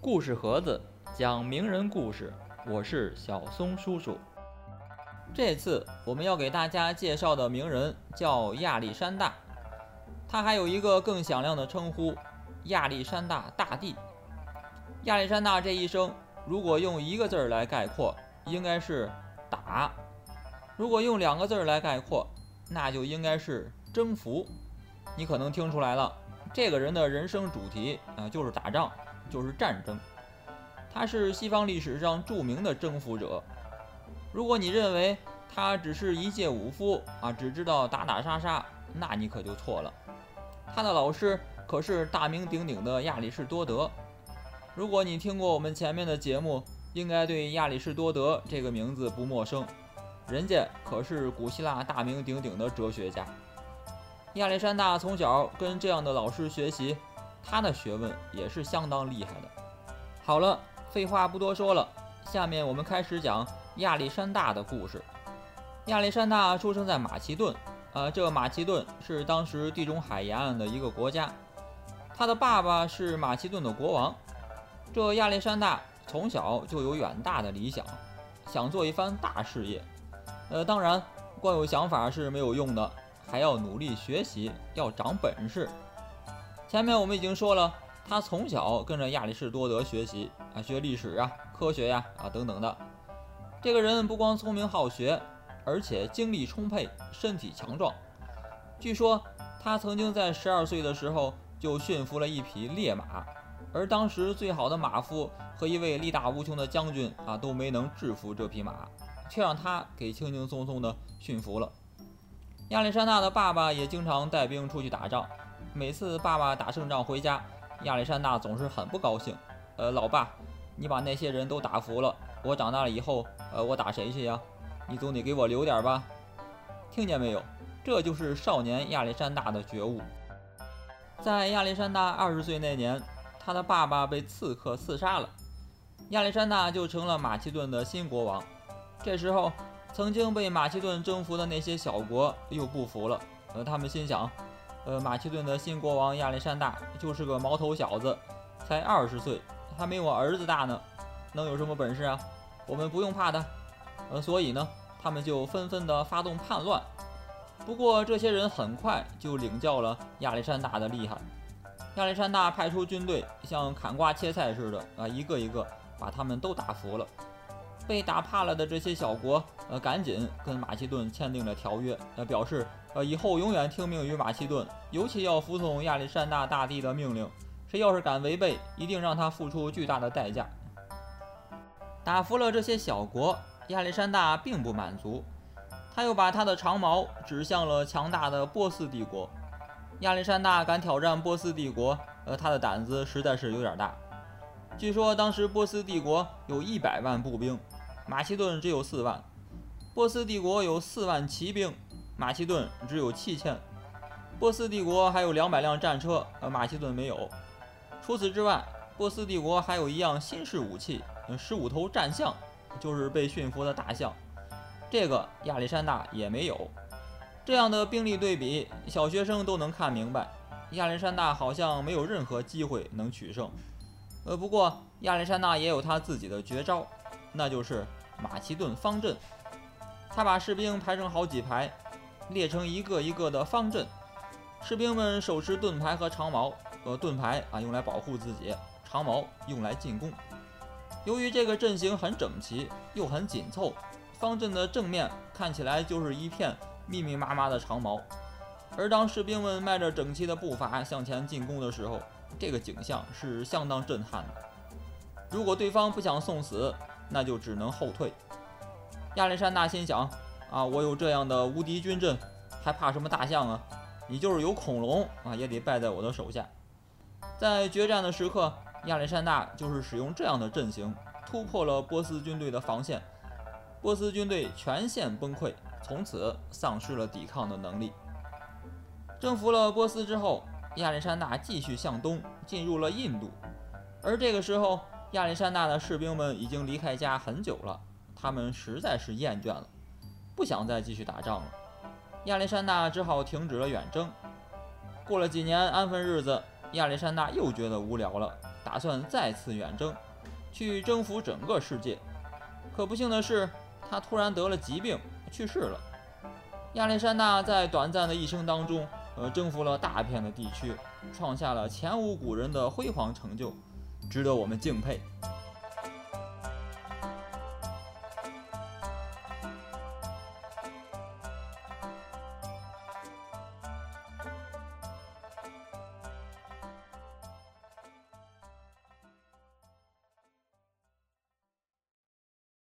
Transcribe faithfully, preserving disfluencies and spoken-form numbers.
故事盒子讲名人故事，我是小松叔叔。这次我们要给大家介绍的名人叫亚历山大，他还有一个更响亮的称呼——亚历山大大帝。亚历山大这一生，如果用一个字来概括，应该是打；如果用两个字来概括，那就应该是征服。你可能听出来了，这个人的人生主题啊，就是打仗，就是战争。他是西方历史上著名的征服者。如果你认为他只是一介武夫啊，只知道打打杀杀，那你可就错了。他的老师可是大名鼎鼎的亚里士多德。如果你听过我们前面的节目，应该对亚里士多德这个名字不陌生。人家可是古希腊大名鼎鼎的哲学家。亚历山大从小跟这样的老师学习，他的学问也是相当厉害的。好了，废话不多说了，下面我们开始讲亚历山大的故事。亚历山大出生在马其顿，呃，这马其顿是当时地中海沿岸的一个国家。他的爸爸是马其顿的国王。这亚历山大从小就有远大的理想，想做一番大事业。呃，当然，光有想法是没有用的，还要努力学习，要长本事。前面我们已经说了，他从小跟着亚里士多德学习啊，学历史啊、科学呀 啊, 啊等等的。这个人不光聪明好学，而且精力充沛，身体强壮。据说他曾经在十二岁的时候就驯服了一匹烈马，而当时最好的马夫和一位力大无穷的将军啊都没能制服这匹马，却让他给轻轻松松的驯服了。亚历山大的爸爸也经常带兵出去打仗，每次爸爸打胜仗回家，亚历山大总是很不高兴。呃，老爸，你把那些人都打服了，我长大了以后，呃，我打谁去呀？你总得给我留点吧。听见没有？这就是少年亚历山大的觉悟。在亚历山大二十岁那年，他的爸爸被刺客刺杀了，亚历山大就成了马其顿的新国王。这时候，曾经被马其顿征服的那些小国又不服了，呃，他们心想，呃，马其顿的新国王亚历山大就是个毛头小子，才二十岁，还没我儿子大呢，能有什么本事啊？我们不用怕他。呃，所以呢，他们就纷纷的发动叛乱。不过这些人很快就领教了亚历山大的厉害。亚历山大派出军队，像砍瓜切菜似的啊，一个一个把他们都打服了。被打怕了的这些小国，呃，赶紧跟马其顿签订了条约，呃，表示呃以后永远听命于马其顿，尤其要服从亚历山大大帝的命令。谁要是敢违背，一定让他付出巨大的代价。打服了这些小国，亚历山大并不满足，他又把他的长矛指向了强大的波斯帝国。亚历山大敢挑战波斯帝国，呃，他的胆子实在是有点大。据说当时波斯帝国有一百万步兵，马其顿只有四万；波斯帝国有四万骑兵，马其顿只有七千；波斯帝国还有两百辆战车，而马其顿没有。除此之外，波斯帝国还有一样新式武器，十五头战象，就是被驯服的大象。这个亚历山大也没有。这样的兵力对比，小学生都能看明白，亚历山大好像没有任何机会能取胜。呃，不过亚历山大也有他自己的绝招，那就是马其顿方阵。他把士兵排成好几排，列成一个一个的方阵，士兵们手持盾牌和长矛，呃，盾牌啊用来保护自己，长矛用来进攻。由于这个阵型很整齐又很紧凑，方阵的正面看起来就是一片密密麻麻的长矛。而当士兵们迈着整齐的步伐向前进攻的时候，这个景象是相当震撼的。如果对方不想送死，那就只能后退。亚历山大心想啊，我有这样的无敌军阵，还怕什么大象啊？你就是有恐龙啊，也得败在我的手下。在决战的时刻，亚历山大就是使用这样的阵型，突破了波斯军队的防线。波斯军队全线崩溃，从此丧失了抵抗的能力。征服了波斯之后，亚历山大继续向东，进入了印度。而这个时候，亚历山大的士兵们已经离开家很久了，他们实在是厌倦了，不想再继续打仗了。亚历山大只好停止了远征。过了几年安分日子，亚历山大又觉得无聊了，打打算再次远征，去征服整个世界。可不幸的是，他突然得了疾病，去世了。亚历山大在短暂的一生当中，呃，征服了大片的地区，创下了前无古人的辉煌成就，值得我们敬佩。